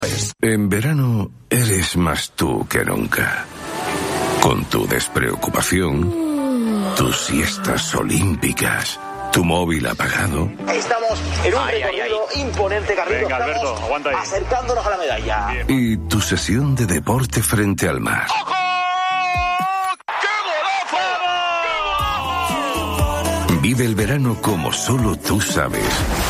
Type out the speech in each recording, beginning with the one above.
En verano eres más tú que nunca. Con tu despreocupación, tus siestas olímpicas, tu móvil apagado. Estamos en un recorrido imponente, Garrido. Venga, Alberto, aguanta ahí. Acercándonos a la medalla. Bien. Y tu sesión de deporte frente al mar. ¡Ojo! ¡Qué golazo! Vive el verano como solo tú sabes.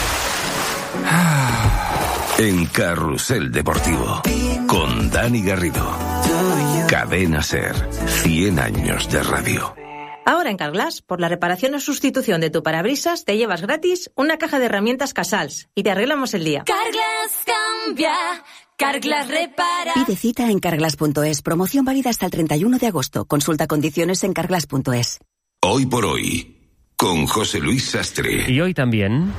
En Carrusel Deportivo, con Dani Garrido. Cadena SER, 100 años de radio. Ahora en Carglass, por la reparación o sustitución de tu parabrisas, te llevas gratis una caja de herramientas Casals y te arreglamos el día. Carglass cambia, Carglass repara. Pide cita en carglass.es. Promoción válida hasta el 31 de agosto. Consulta condiciones en carglass.es. Hoy por hoy, con José Luis Sastre. Y hoy también...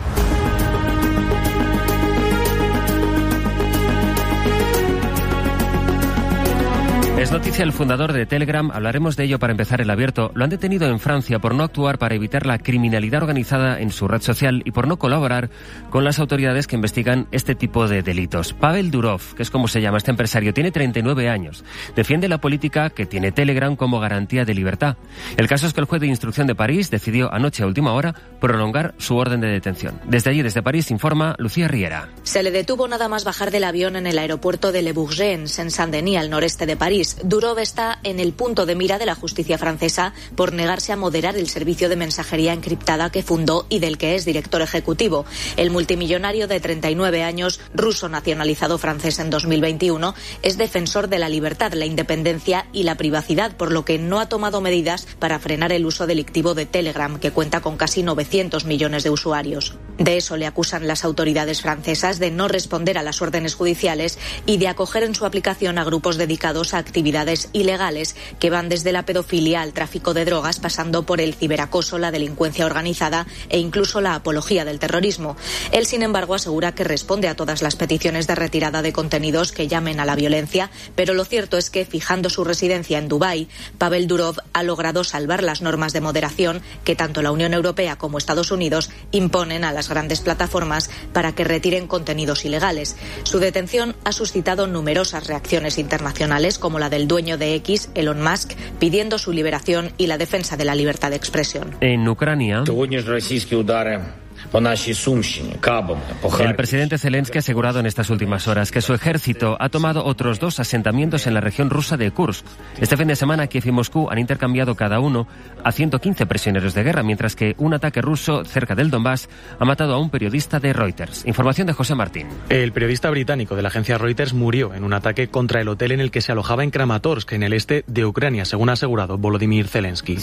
Es noticia el fundador de Telegram, hablaremos de ello para empezar el abierto. Lo han detenido en Francia por no actuar para evitar la criminalidad organizada en su red social y por no colaborar con las autoridades que investigan este tipo de delitos. Pavel Durov, que es como se llama este empresario, tiene 39 años. Defiende la política que tiene Telegram como garantía de libertad. El caso es que el juez de instrucción de París decidió anoche a última hora prolongar su orden de detención. Desde allí, desde París, informa Lucía Riera. Se le detuvo nada más bajar del avión en el aeropuerto de Le Bourget, en Saint-Denis, al noreste de París. Durov está en el punto de mira de la justicia francesa por negarse a moderar el servicio de mensajería encriptada que fundó y del que es director ejecutivo. El multimillonario de 39 años, ruso nacionalizado francés en 2021, es defensor de la libertad, la independencia y la privacidad, por lo que no ha tomado medidas para frenar el uso delictivo de Telegram, que cuenta con casi 900 millones de usuarios. De eso le acusan las autoridades francesas, de no responder a las órdenes judiciales y de acoger en su aplicación a grupos dedicados a actividades ilegales que van desde la pedofilia al tráfico de drogas, pasando por el ciberacoso, la delincuencia organizada e incluso la apología del terrorismo. Él, sin embargo, asegura que responde a todas las peticiones de retirada de contenidos que llamen a la violencia, pero lo cierto es que, fijando su residencia en Dubái, Pavel Durov ha logrado salvar las normas de moderación que tanto la Unión Europea como Estados Unidos imponen a las grandes plataformas para que retiren contenidos ilegales. Su detención ha suscitado numerosas reacciones internacionales, como la del dueño de X, Elon Musk, pidiendo su liberación y la defensa de la libertad de expresión. En Ucrania, el presidente Zelensky ha asegurado en estas últimas horas que su ejército ha tomado otros 2 asentamientos en la región rusa de Kursk. Este fin de semana, Kiev y Moscú han intercambiado cada uno a 115 prisioneros de guerra, mientras que un ataque ruso cerca del Donbass ha matado a un periodista de Reuters. Información de José Martín. El periodista británico de la agencia Reuters murió en un ataque contra el hotel en el que se alojaba en Kramatorsk, en el este de Ucrania, según ha asegurado Volodymyr Zelensky.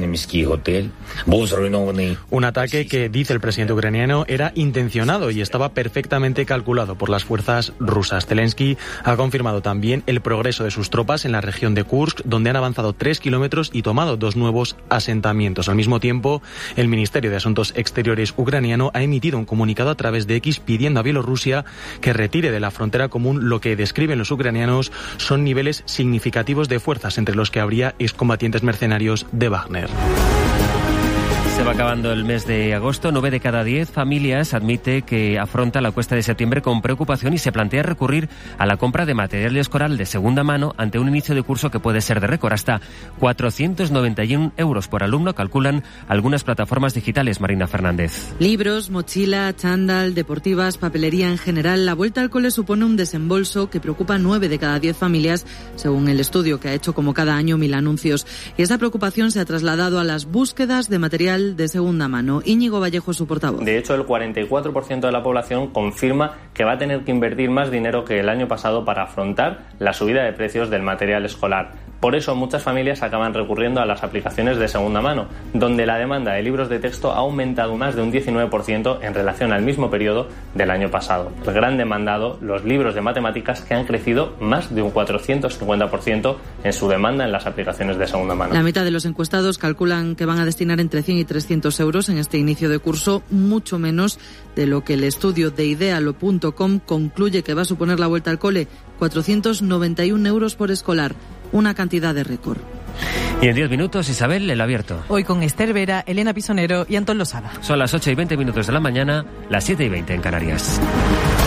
Un ataque que, dice el presidente ucraniano, era intencionado y estaba perfectamente calculado por las fuerzas rusas. Zelensky ha confirmado también el progreso de sus tropas en la región de Kursk, donde han avanzado 3 kilómetros y tomado 2 nuevos asentamientos. Al mismo tiempo, el Ministerio de Asuntos Exteriores ucraniano ha emitido un comunicado a través de X pidiendo a Bielorrusia que retire de la frontera común lo que describen los ucranianos son niveles significativos de fuerzas, entre los que habría excombatientes mercenarios de Wagner. Se va acabando el mes de agosto. 9 de cada 10 familias admite que afronta la cuesta de septiembre con preocupación y se plantea recurrir a la compra de material escolar de segunda mano ante un inicio de curso que puede ser de récord. Hasta 491 euros por alumno, calculan algunas plataformas digitales. Marina Fernández. Libros, mochila, chándal, deportivas, papelería en general. La vuelta al cole supone un desembolso que preocupa a 9 de cada 10 familias, según el estudio que ha hecho como cada año 1000 Anuncios. Y esa preocupación se ha trasladado a las búsquedas de material de segunda mano. Íñigo Vallejo, su portavoz. De hecho, el 44% de la población confirma que va a tener que invertir más dinero que el año pasado para afrontar la subida de precios del material escolar. Por eso muchas familias acaban recurriendo a las aplicaciones de segunda mano, donde la demanda de libros de texto ha aumentado más de un 19% en relación al mismo periodo del año pasado. El gran demandado, los libros de matemáticas, que han crecido más de un 450% en su demanda en las aplicaciones de segunda mano. La mitad de los encuestados calculan que van a destinar entre 100 y 300 euros en este inicio de curso, mucho menos de lo que el estudio de idealo.com concluye que va a suponer la vuelta al cole, 491 euros por escolar. Una cantidad de récord. Y en 10 minutos, Isabel, el abierto. Hoy con Esther Vera, Elena Pisonero y Antón Losada. Son las 8:20 de la mañana, las 7:20 en Canarias.